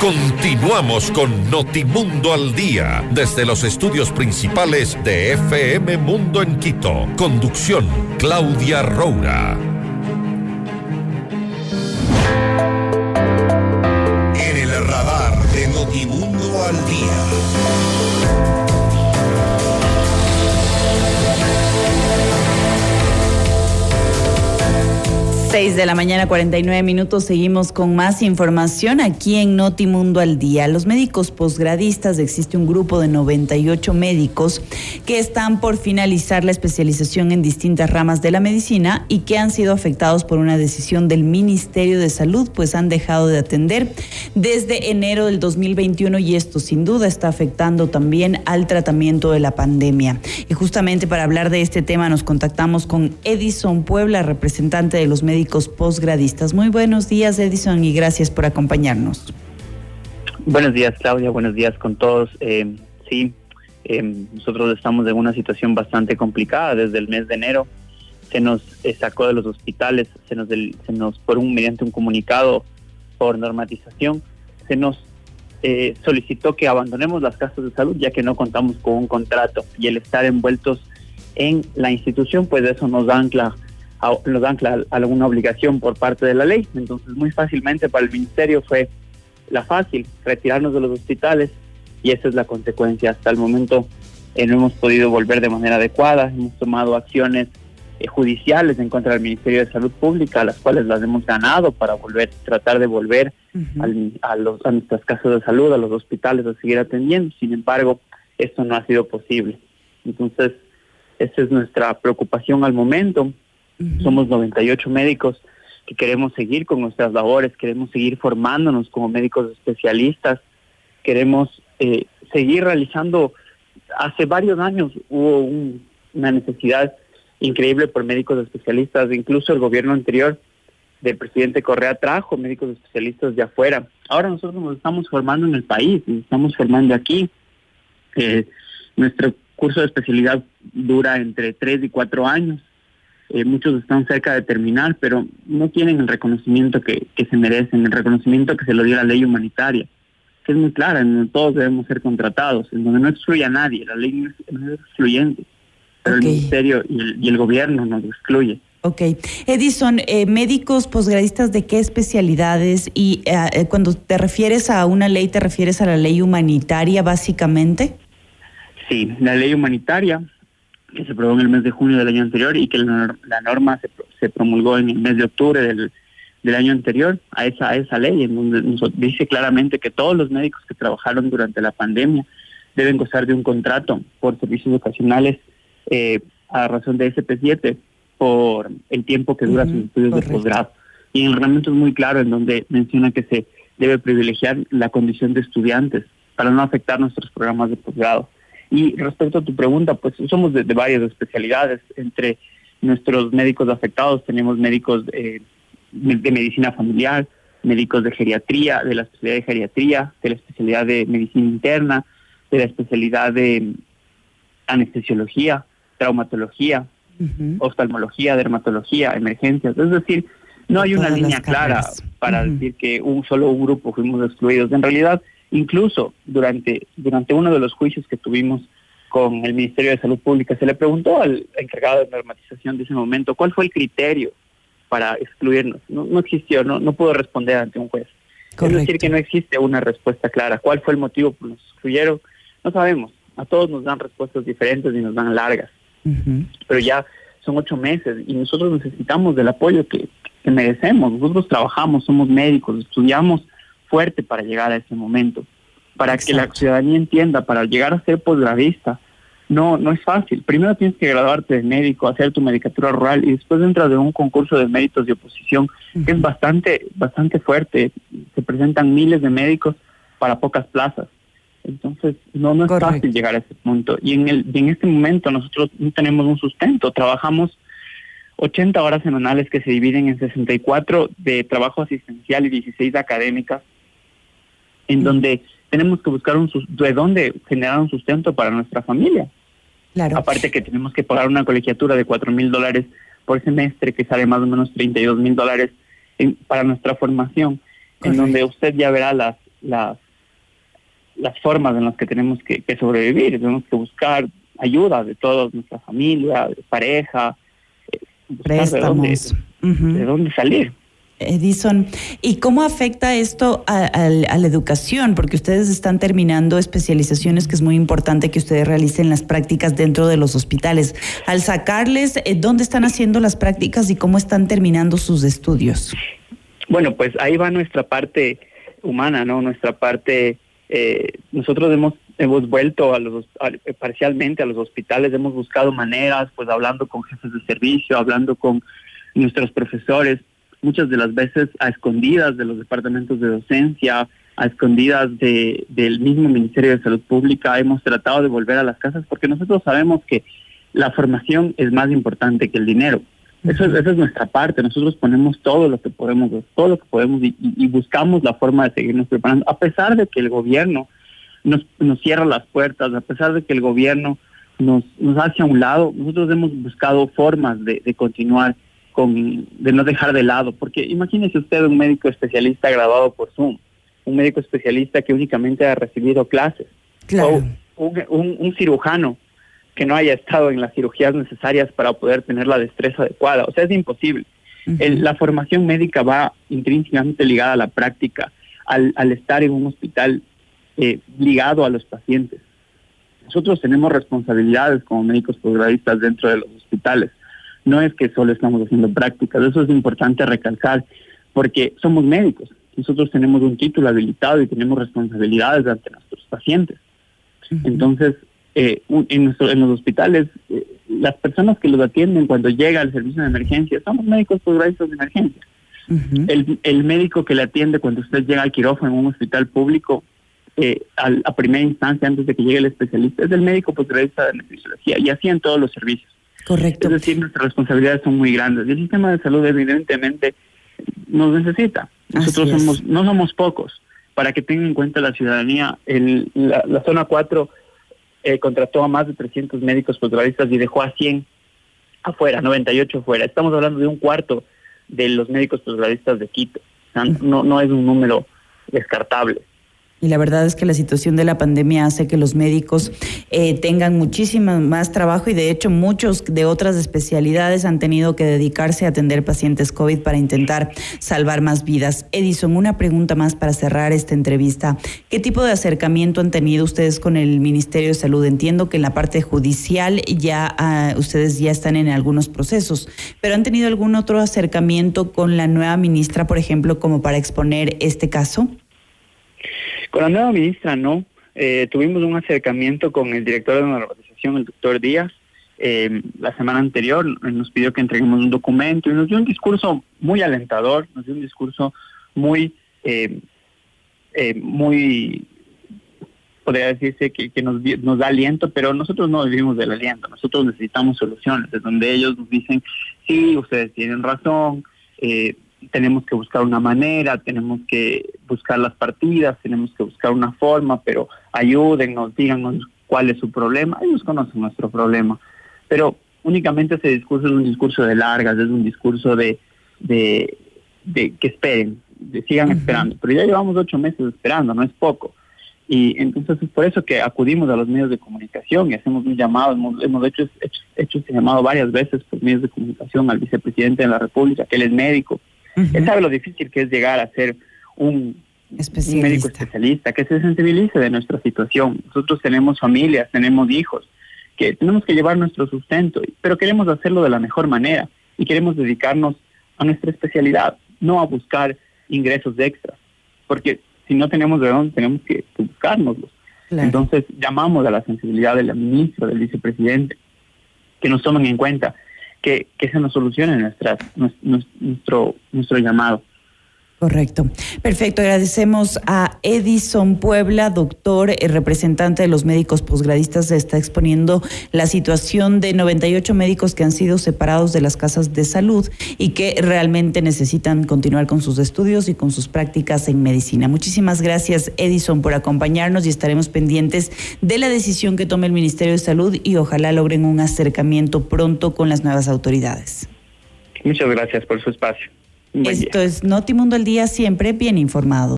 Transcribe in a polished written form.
Continuamos con Notimundo al Día, desde los estudios principales de FM Mundo en Quito. Conducción, Claudia Roura. En el radar de Notimundo al Día. 6:49 a.m. Seguimos con más información aquí en Notimundo al Día. Los médicos posgradistas, existe un grupo de 98 médicos que están por finalizar la especialización en distintas ramas de la medicina y que han sido afectados por una decisión del Ministerio de Salud, pues han dejado de atender desde enero del 2021 y esto sin duda está afectando también al tratamiento de la pandemia. Y justamente para hablar de este tema nos contactamos con Edison Puebla, representante de los médicos posgradistas. Muy buenos días, Edison, y gracias por acompañarnos. Buenos días, Claudia, buenos días con todos. Nosotros estamos en una situación bastante complicada. Desde el mes de enero se nos sacó de los hospitales, mediante un comunicado por normatización, se nos solicitó que abandonemos las casas de salud ya que no contamos con un contrato, y el estar envueltos en la institución, pues eso nos ancla a alguna obligación por parte de la ley. Entonces muy fácilmente para el ministerio fue la fácil, retirarnos de los hospitales, y esa es la consecuencia. Hasta el momento no hemos podido volver de manera adecuada, hemos tomado acciones judiciales en contra del Ministerio de Salud Pública, las cuales las hemos ganado para tratar de volver a nuestras casas de salud, a los hospitales, a seguir atendiendo. Sin embargo, esto no ha sido posible. Entonces, esa es nuestra preocupación al momento. Somos 98 médicos que queremos seguir con nuestras labores, queremos seguir formándonos como médicos especialistas, queremos seguir realizando. Hace varios años hubo una necesidad increíble por médicos especialistas. Incluso el gobierno anterior del presidente Correa trajo médicos especialistas de afuera. Ahora nosotros nos estamos formando en el país, nos estamos formando aquí. Nuestro curso de especialidad dura entre 3 y 4 años. Muchos están cerca de terminar, pero no tienen el reconocimiento que se merecen, el reconocimiento que se lo dio la ley humanitaria, que es muy clara, en donde todos debemos ser contratados, en donde no excluye a nadie. La ley no es excluyente, pero el ministerio y el gobierno nos excluye. Ok. Edison, médicos posgradistas, ¿de qué especialidades? Y cuando te refieres a una ley, ¿te refieres a la ley humanitaria básicamente? Sí, la ley humanitaria que se aprobó en el mes de junio del año anterior y que la norma se promulgó en el mes de octubre del año anterior a esa ley, en donde nos dice claramente que todos los médicos que trabajaron durante la pandemia deben gozar de un contrato por servicios ocasionales a razón de SP7 por el tiempo que dura sus estudios de posgrado. Y el reglamento es muy claro, en donde menciona que se debe privilegiar la condición de estudiantes para no afectar nuestros programas de posgrado. Y respecto a tu pregunta, pues somos de varias especialidades. Entre nuestros médicos afectados tenemos médicos de medicina familiar, médicos de geriatría, de la especialidad de geriatría, de la especialidad de medicina interna, de la especialidad de anestesiología, traumatología, oftalmología, dermatología, emergencias. Es decir, no hay una línea clara para decir que un grupo fuimos excluidos. En realidad, incluso durante uno de los juicios que tuvimos con el Ministerio de Salud Pública, se le preguntó al encargado de normatización de ese momento cuál fue el criterio para excluirnos. No existió, no pudo responder ante un juez. Correcto. Es decir, que no existe una respuesta clara. ¿Cuál fue el motivo por el que nos excluyeron? No sabemos. A todos nos dan respuestas diferentes y nos dan largas. Pero ya son 8 meses y nosotros necesitamos del apoyo que merecemos. Nosotros trabajamos, somos médicos, estudiamos fuerte para llegar a ese momento, para que la ciudadanía entienda. Para llegar a ser posgradista no es fácil. Primero tienes que graduarte de médico, hacer tu medicatura rural y después entras de un concurso de méritos de oposición que es bastante fuerte. Se presentan miles de médicos para pocas plazas. Entonces no es fácil llegar a ese punto. Y en este momento nosotros no tenemos un sustento. Trabajamos 80 horas semanales que se dividen en 64 de trabajo asistencial y 16 académicas, en donde tenemos que buscar de dónde generar un sustento para nuestra familia. Claro. Aparte que tenemos que pagar una colegiatura de $4,000 por semestre, que sale más o menos $32,000 para nuestra formación. Correcto. En donde usted ya verá las formas en las que tenemos que sobrevivir. Tenemos que buscar ayuda de toda nuestra familia, de pareja, buscar de dónde salir. Edison, ¿y cómo afecta esto a la educación? Porque ustedes están terminando especializaciones, que es muy importante que ustedes realicen las prácticas dentro de los hospitales. Al sacarles, ¿dónde están haciendo las prácticas y cómo están terminando sus estudios? Bueno, pues ahí va nuestra parte humana, ¿no? Nuestra parte, nosotros hemos vuelto parcialmente a los hospitales, hemos buscado maneras, pues hablando con jefes de servicio, hablando con nuestros profesores, muchas de las veces a escondidas de los departamentos de docencia, a escondidas del mismo Ministerio de Salud Pública. Hemos tratado de volver a las casas porque nosotros sabemos que la formación es más importante que el dinero. Esa es nuestra parte. Nosotros ponemos todo lo que podemos y buscamos la forma de seguirnos preparando, a pesar de que el gobierno nos cierra las puertas, a pesar de que el gobierno nos hace a un lado. Nosotros hemos buscado formas de continuar, de no dejar de lado, porque imagínese usted un médico especialista graduado por Zoom, un médico especialista que únicamente ha recibido clases, claro, o un cirujano que no haya estado en las cirugías necesarias para poder tener la destreza adecuada. O sea, es imposible. La formación médica va intrínsecamente ligada a la práctica, al estar en un hospital ligado a los pacientes. Nosotros tenemos responsabilidades como médicos posgradistas dentro de los hospitales. No es que solo estamos haciendo prácticas, eso es importante recalcar, porque somos médicos. Nosotros tenemos un título habilitado y tenemos responsabilidades ante nuestros pacientes. Entonces, en los hospitales, las personas que los atienden cuando llega al servicio de emergencia, somos médicos posgradistas de emergencia. El médico que le atiende cuando usted llega al quirófano en un hospital público, a primera instancia, antes de que llegue el especialista, es el médico posgradista de anestesiología, y así en todos los servicios. Correcto. Es decir, nuestras responsabilidades son muy grandes y el sistema de salud evidentemente nos necesita. Nosotros no somos pocos. Para que tengan en cuenta la ciudadanía, la zona 4 contrató a más de 300 médicos posgradistas y dejó a 100 afuera, 98 afuera. Estamos hablando de un cuarto de los médicos posgradistas de Quito. O sea, no es un número descartable. Y la verdad es que la situación de la pandemia hace que los médicos tengan muchísimo más trabajo, y de hecho muchos de otras especialidades han tenido que dedicarse a atender pacientes COVID para intentar salvar más vidas. Edison, una pregunta más para cerrar esta entrevista. ¿Qué tipo de acercamiento han tenido ustedes con el Ministerio de Salud? Entiendo que en la parte judicial ustedes ya están en algunos procesos, pero ¿han tenido algún otro acercamiento con la nueva ministra, por ejemplo, como para exponer este caso? Con la nueva ministra no. Tuvimos un acercamiento con el director de normalización, el doctor Díaz, la semana anterior. Nos pidió que entreguemos un documento y nos dio un discurso muy alentador, nos dio un discurso muy, podría decirse que nos da aliento, pero nosotros no vivimos del aliento, nosotros necesitamos soluciones, es donde ellos nos dicen, sí, ustedes tienen razón, tenemos que buscar una manera, tenemos que buscar las partidas, tenemos que buscar una forma, pero ayúdennos, díganos cuál es su problema. Ellos conocen nuestro problema, pero únicamente ese discurso es un discurso de largas, es un discurso de que esperen, sigan esperando. Pero ya llevamos 8 meses esperando, no es poco. Y entonces es por eso que acudimos a los medios de comunicación y hacemos un llamado. Hemos hecho este llamado varias veces por medios de comunicación al vicepresidente de la República, que él es médico. Él sabe lo difícil que es llegar a ser un médico especialista, que se sensibilice de nuestra situación. Nosotros tenemos familias, tenemos hijos, que tenemos que llevar nuestro sustento, pero queremos hacerlo de la mejor manera y queremos dedicarnos a nuestra especialidad, no a buscar ingresos extras, porque si no tenemos de dónde, tenemos que buscárnoslos. Claro. Entonces llamamos a la sensibilidad de la ministra, del vicepresidente, que nos tomen en cuenta, que se nos solucione nuestro llamado. Correcto. Perfecto. Agradecemos a Edison Puebla, doctor, representante de los médicos posgradistas. Se está exponiendo la situación de 98 médicos que han sido separados de las casas de salud y que realmente necesitan continuar con sus estudios y con sus prácticas en medicina. Muchísimas gracias, Edison, por acompañarnos, y estaremos pendientes de la decisión que tome el Ministerio de Salud y ojalá logren un acercamiento pronto con las nuevas autoridades. Muchas gracias por su espacio. Esto es Notimundo al Día, siempre bien informado.